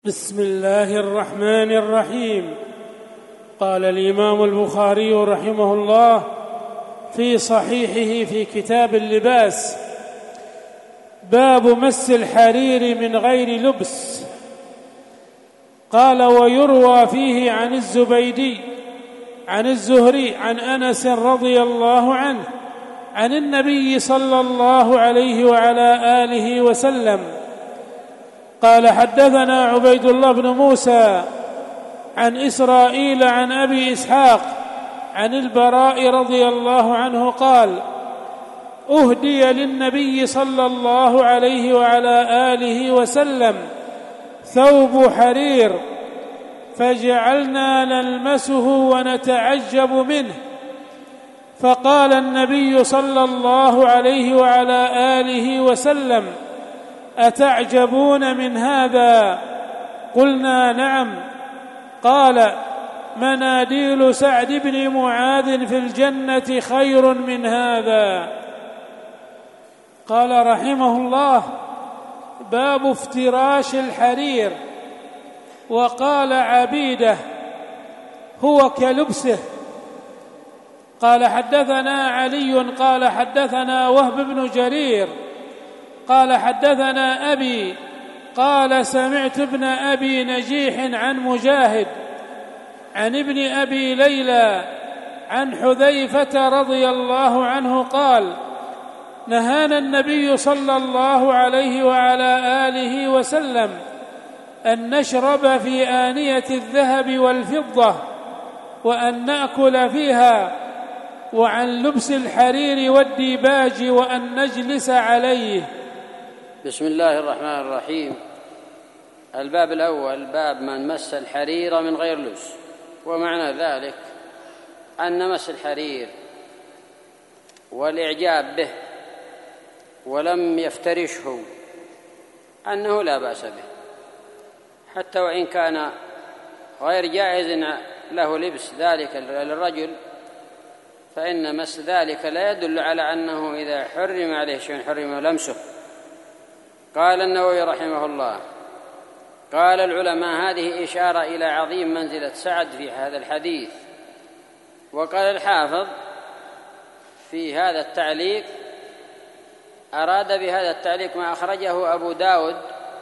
بسم الله الرحمن الرحيم. قال الإمام البخاري رحمه الله في صحيحه في كتاب اللباس: باب مس الحرير من غير لبس. قال: ويروى فيه عن الزبيدي عن الزهري عن أنس رضي الله عنه عن النبي صلى الله عليه وعلى آله وسلم قال: حدثنا عبيد الله بن موسى عن إسرائيل عن أبي إسحاق عن البراء رضي الله عنه قال: أهدي للنبي صلى الله عليه وعلى آله وسلم ثوب حرير فجعلنا نلمسه ونتعجب منه، فقال النبي صلى الله عليه وعلى آله وسلم: أتعجبون من هذا؟ قلنا: نعم. قال: مناديل سعد بن معاذ في الجنة خير من هذا. قال رحمه الله: باب افتراش الحرير. وقال عبيده: هو كلبسه. قال: حدثنا علي قال: حدثنا وهب بن جرير قال: حدثنا أبي قال: سمعت ابن أبي نجيح عن مجاهد عن ابن أبي ليلى عن حذيفة رضي الله عنه قال: نهانا النبي صلى الله عليه وعلى آله وسلم أن نشرب في آنية الذهب والفضة وأن نأكل فيها، وعن لبس الحرير والديباج وأن نجلس عليه. بسم الله الرحمن الرحيم. الباب الأول: باب من مس الحرير من غير لبس. ومعنى ذلك أن مس الحرير والإعجاب به ولم يفترشه أنه لا بأس به، حتى وإن كان غير جائز له لبس ذلك للرجل، فإن مس ذلك لا يدل على أنه إذا حرم عليه شيء حرم لمسه. قال النووي رحمه الله: قال العلماء: هذه إشارة إلى عظيم منزلة سعد في هذا الحديث. وقال الحافظ في هذا التعليق: أراد بهذا التعليق ما أخرجه أبو داود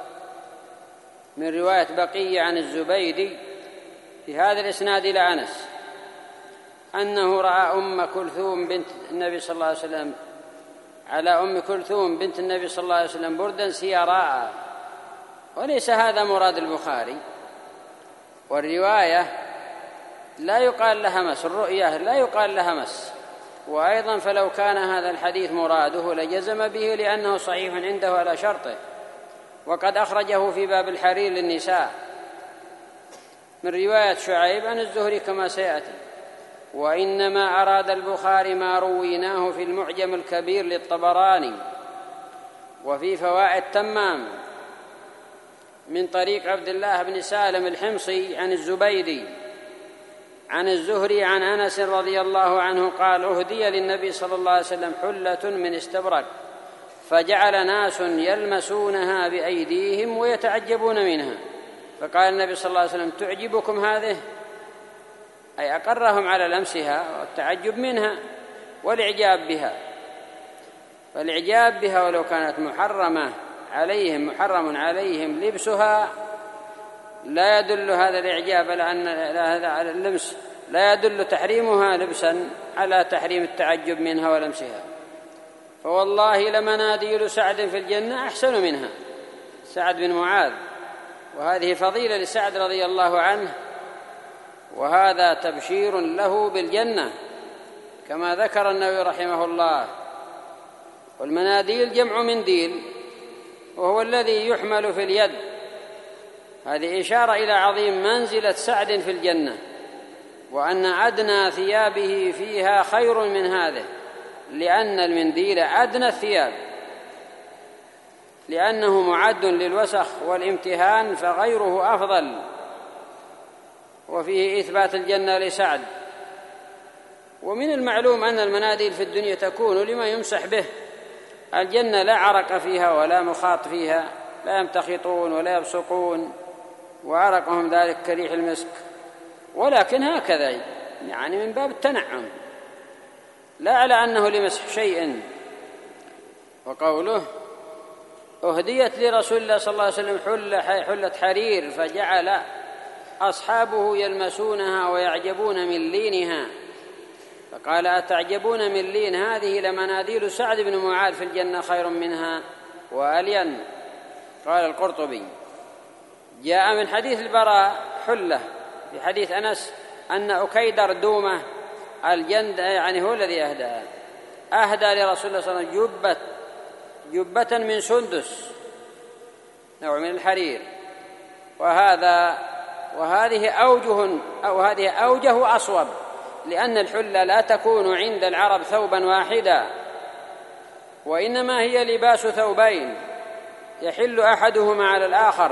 من رواية بقية عن الزبيدي في هذا الإسناد إلى أنس أنه رأى أم كلثوم بنت النبي صلى الله عليه وسلم على أم كلثوم بنت النبي صلى الله عليه وسلم بردا سيراء. وليس هذا مراد البخاري، والرواية لا يقال لها مس، الرؤية لا يقال لها مس. وأيضا فلو كان هذا الحديث مراده لجزم به، لأنه صحيح عنده على شرطه، وقد أخرجه في باب الحرير للنساء من رواية شعيب عن الزهري كما سيأتي. وإنما أراد البخاري ما رويناه في المعجم الكبير للطبراني وفي فوائد تمام من طريق عبد الله بن سالم الحمصي عن الزبيدي عن الزهري عن أنس رضي الله عنه قال: أهدي للنبي صلى الله عليه وسلم حلة من استبرق فجعل ناس يلمسونها بأيديهم ويتعجبون منها، فقال النبي صلى الله عليه وسلم: تعجبكم هذه؟ أي أقرهم على لمسها والتعجب منها والإعجاب بها. فالإعجاب بها ولو كانت محرم عليهم لبسها لا يدل هذا الإعجاب على أن هذا اللمس لا يدل تحريمها لبسا على تحريم التعجب منها ولمسها. فوالله لمناديل سعد في الجنة أحسن منها، سعد بن معاذ، وهذه فضيلة لسعد رضي الله عنه، وهذا تبشير له بالجنة كما ذكر النووي رحمه الله. والمناديل جمع منديل، وهو الذي يحمل في اليد. هذه إشارة إلى عظيم منزلة سعد في الجنة، وأن أدنى ثيابه فيها خير من هذه، لأن المنديل أدنى الثياب، لأنه معد للوسخ والامتهان، فغيره أفضل. وفيه إثبات الجنة لسعد. ومن المعلوم أن المناديل في الدنيا تكون لما يمسح به، الجنة لا عرق فيها ولا مخاط فيها، لا يمتخطون ولا يبصقون وعرقهم ذلك كريح المسك، ولكن هكذا يعني من باب التنعم لا على أنه لمسح شيء. وقوله أهديت لرسول الله صلى الله عليه وسلم حلة حرير فجعل أصحابه يلمسونها ويعجبون من لينها، فقال أتعجبون من لين هذه لمناديل سعد بن معاذ في الجنة خير منها وألين. قال القرطبي جاء من حديث البراء حلة في حديث أنس أن أكيدر دومة الجند يعني هو الذي أهدى لرسول الله صلى الله عليه وسلم جبة من سندس نوع من الحرير، وهذه أوجه أصوب، لأن الحلة لا تكون عند العرب ثوبا واحدا، وإنما هي لباس ثوبين يحل أحدهما على الآخر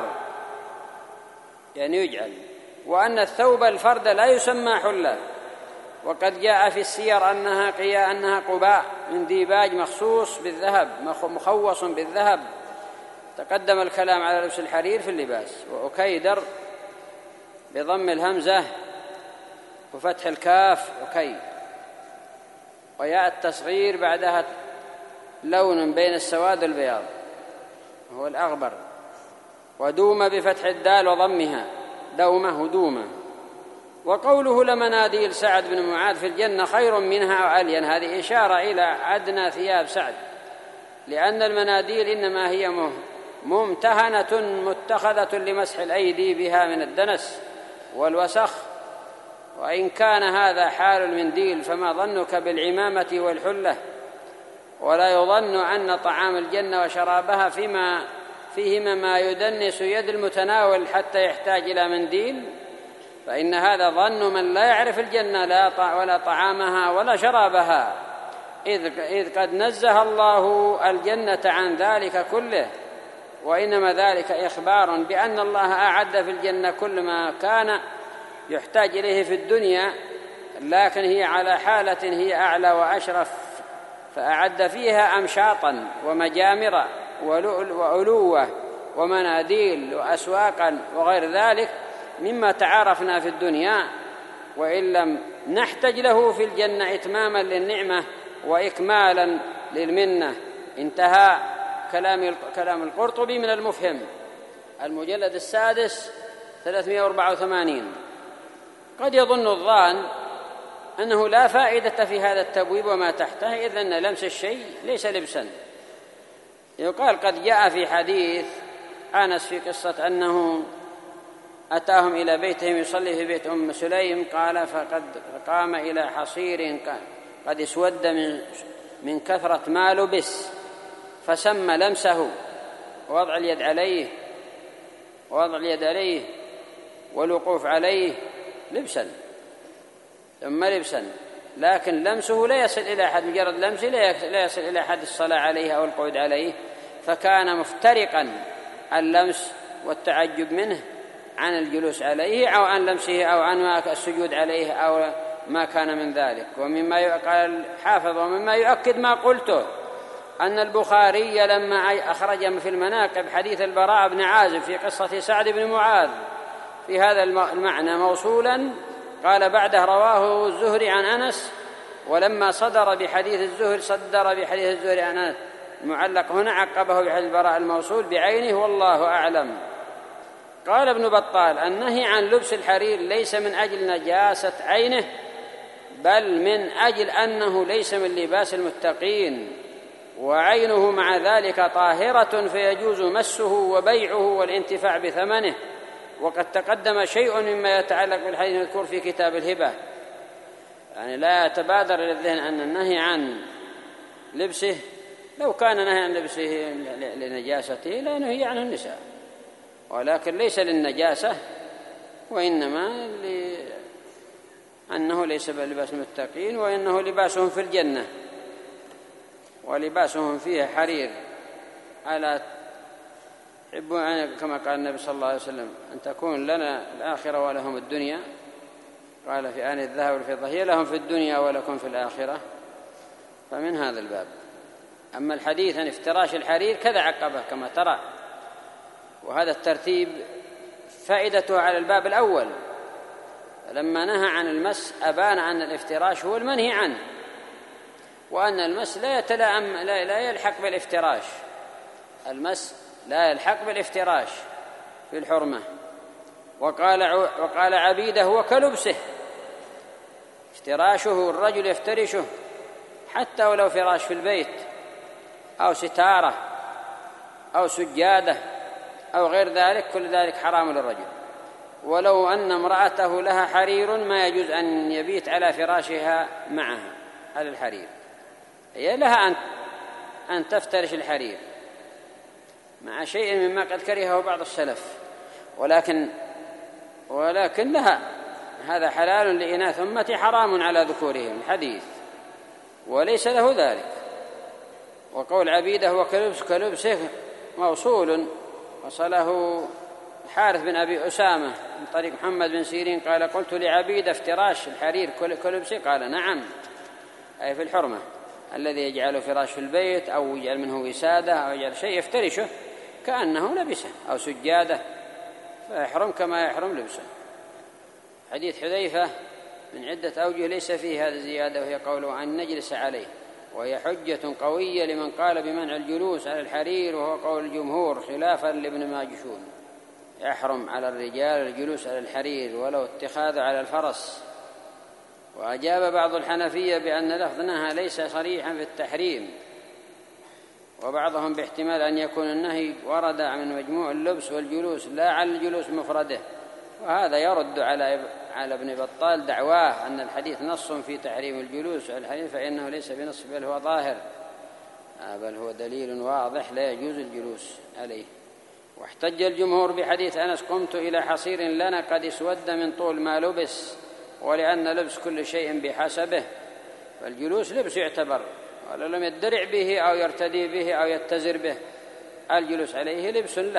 يعني يجعل، وأن الثوب الفرد لا يسمى حلة. وقد جاء في السير أنها قباء من ديباج مخصوص بالذهب مخوص بالذهب. تقدم الكلام على لبس الحرير في اللباس. وأكيدر بضم الهمزة وفتح الكاف أكي، وياء التصغير بعدها لون بين السواد والبياض هو الأغبر، ودومة بفتح الدال وضمها دومة ودومة. وقوله لمناديل سعد بن معاذ في الجنة خير منها وألين، هذه إشارة إلى أدنى ثياب سعد، لأن المناديل إنما هي ممتهنة متخذة لمسح الأيدي بها من الدنس والوسخ، وإن كان هذا حال المنديل فما ظنك بالعمامة والحلة؟ ولا يظن أن طعام الجنة وشرابها فيهما ما يدنس يد المتناول حتى يحتاج إلى منديل، فإن هذا ظن من لا يعرف الجنة ولا طعامها ولا شرابها، إذ قد نزه الله الجنة عن ذلك كله، وإنما ذلك إخبار بأن الله أعد في الجنة كل ما كان يحتاج إليه في الدنيا، لكن هي على حالة هي أعلى وأشرف، فأعد فيها أمشاطا ومجامر وألوة ومناديل وأسواقا وغير ذلك مما تعارفنا في الدنيا، وإن لم نحتج له في الجنة إتماما للنعمة وإكمالا للمنة. انتهى كلام القرطبي من المفهم المجلد السادس 384. قد يظن الظان أنه لا فائدة في هذا التبويب وما تحته، إذ أن لمس الشيء ليس لبسا. يقال قد جاء في حديث أنس في قصة أنه أتاهم إلى بيتهم يصلي في بيت أم سليم، قال فقام إلى حصير قد اسود من كثرة ما لبس، فسمى لمسه ووضع اليد عليه والوقوف عليه لبسا ثم لبسا، لكن لمسه لا يصل إلى أحد، مجرد لمسه لا يصل إلى أحد الصلاة عليه أو القعود عليه، فكان مفترقا اللمس والتعجب منه عن الجلوس عليه أو عن لمسه أو عن السجود عليه أو ما كان من ذلك. ومما قال الحافظ ومما يؤكد ما قلته أن البخاري لما أخرج في المناقب حديث البراء بن عازب في قصة سعد بن معاذ في هذا المعنى موصولا، قال بعده رواه الزهري عن أنس، ولما صدر بحديث الزهري عن أنس المعلق هنا عقبه بحديث البراء الموصول بعينه والله أعلم. قال ابن بطال النهي عن لبس الحرير ليس من أجل نجاسة عينه، بل من أجل أنه ليس من لباس المتقين، وعينه مع ذلك طاهرة فيجوز مسه وبيعه والانتفاع بثمنه. وقد تقدم شيء مما يتعلق بالحديث المذكور في كتاب الهبة، يعني لا يتبادر إلى الذهن أن النهي عن لبسه لو كان نهي عن لبسه لنجاسته لا نهي عنه النساء، ولكن ليس للنجاسة، وإنما لأنه ليس بلباس المتقين، وإنه لباسهم في الجنة ولباسهم فيها حرير. ألا تحبون كما قال النبي صلى الله عليه وسلم أن تكون لنا الآخرة ولهم الدنيا؟ قال في آن الذهب والفضة هي لهم في الدنيا ولكم في الآخرة. فمن هذا الباب. أما الحديث عن افتراش الحرير كذا عقبه كما ترى، وهذا الترتيب فائدته على الباب الأول، لما نهى عن المس أبان أن الافتراش هو المنهي عنه، وأن المس لا يلحق بالافتراش، المس لا يلحق بالافتراش في الحرمة. وقال عبيده هو كلبسه، افتراشه الرجل يفترشه حتى ولو فراش في البيت أو ستارة أو سجادة أو غير ذلك، كل ذلك حرام للرجل. ولو أن امرأته لها حرير ما يجوز أن يبيت على فراشها معها على الحرير، هي لها أن تفترش الحرير مع شيء مما قد كرهه بعض السلف، ولكن لها، هذا حلال لإناث أمتي حرام على ذكورهم الحديث، وليس له ذلك. وقول عبيده هو كلبسه موصول، وصله الحارث بن أبي أسامة من طريق محمد بن سيرين قال قلت لعبيده افتراش الحرير كلبسه، قال نعم، أي في الحرمة، الذي يجعل فراش في البيت أو يجعل منه وسادة أو يجعل شيء يفترشه كأنه لبسه أو سجادة، فيحرم كما يحرم لبسه. حديث حذيفة من عدة أوجه ليس فيه هذه الزيادة، وهي قوله أن نجلس عليه، وهي حجة قوية لمن قال بمنع الجلوس على الحرير، وهو قول الجمهور خلافا لابن ماجشون، يحرم على الرجال الجلوس على الحرير ولو اتخاذه على الفرس. وأجاب بعض الحنفية بأن لفظنها ليس صريحا في التحريم، وبعضهم باحتمال أن يكون النهي ورد من مجموع اللبس والجلوس لا على الجلوس مفرده، وهذا يرد على ابن بطال دعواه أن الحديث نص في تحريم الجلوس على الحرير، فإنه ليس بنص بل هو ظاهر، بل هو دليل واضح لا يجوز الجلوس عليه. واحتج الجمهور بحديث أنس قمت إلى حصير لنا قد اسود من طول ما لبس، ولأن لبس كل شيء بحسبه، فالجلوس لبس يعتبر ولو لم يدرع به أو يرتدي به أو يتزر به، الجلوس عليه لبس له.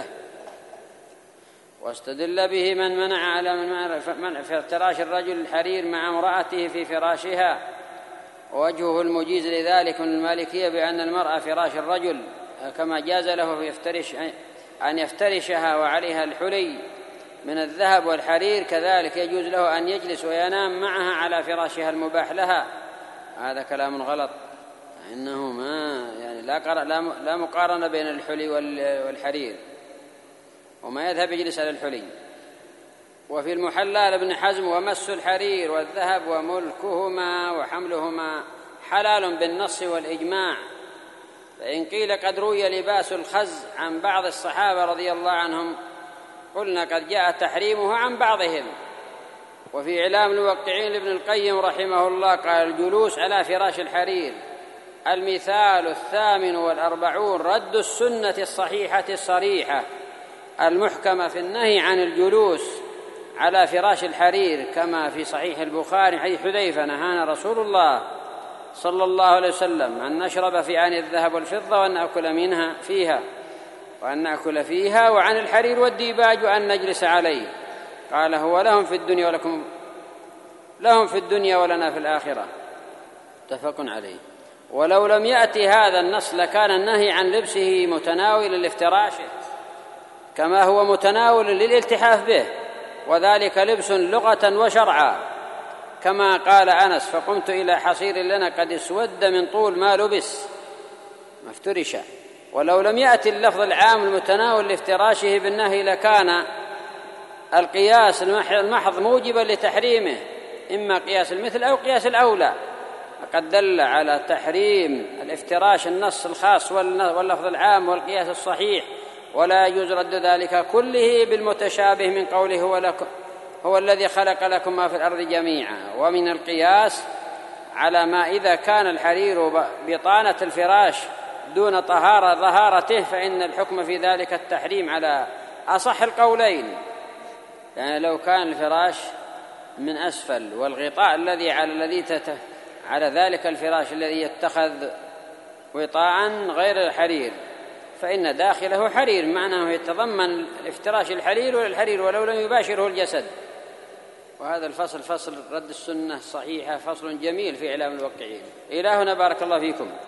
واستدل به من منع على منع في افتراش الرجل الحرير مع امرأته في فراشها، ووجهه المجيز لذلك من المالكية بأن المرأة فراش الرجل، كما جاز له أن يفترشها وعليها الحلي من الذهب والحرير، كذلك يجوز له أن يجلس وينام معها على فراشها المباح لها. هذا كلام غلط، إنه لا مقارنة بين الحلي والحرير، وما يذهب يجلس على الحلي. وفي المحلى لابن حزم ومس الحرير والذهب وملكهما وحملهما حلال بالنص والإجماع، فإن قيل قد روي لباس الخز عن بعض الصحابة رضي الله عنهم قلنا قد جاء تحريمه عن بعضهم. وفي إعلام الموقعين لابن القيم رحمه الله قال الجلوس على فراش الحرير المثال 48 رد السنة الصحيحة الصريحة المحكمة في النهي عن الجلوس على فراش الحرير، كما في صحيح البخاري حديث حذيفة نهانا رسول الله صلى الله عليه وسلم أن نشرب في آن الذهب والفضة وأن نأكل فيها وعن الحرير والديباج وأن نجلس عليه، قال هو لهم في الدنيا ولنا في الآخرة، متفق عليه. ولو لم يأتي هذا النص لكان النهي عن لبسه متناولا لافتراشه كما هو متناول للالتحاف به، وذلك لبس لغة وشرعا، كما قال أنس فقمت إلى حصير لنا قد اسود من طول ما لبس ما افترش. ولو لم يأتي اللفظ العام المتناول لافتراشه بالنهي لكان القياس المحض موجبا لتحريمه، إما قياس المثل أو قياس الأولى، فقد دل على تحريم الافتراش النص الخاص واللفظ العام والقياس الصحيح، ولا يجوز رد ذلك كله بالمتشابه من قوله هو الذي خلق لكم ما في الأرض جميعا. ومن القياس على ما إذا كان الحرير بطانة الفراش دون ظهارته فإن الحكم في ذلك التحريم على أصح القولين، يعني لو كان الفراش من أسفل والغطاء الذي على ذلك الفراش الذي يتخذ وطاء غير الحرير فإن داخله حرير، معناه يتضمن الافتراش الحرير ولو لم يباشره الجسد. وهذا الفصل فصل رد السنة الصحيحة، فصل جميل في إعلام الواقعين. إلى هنا بارك الله فيكم.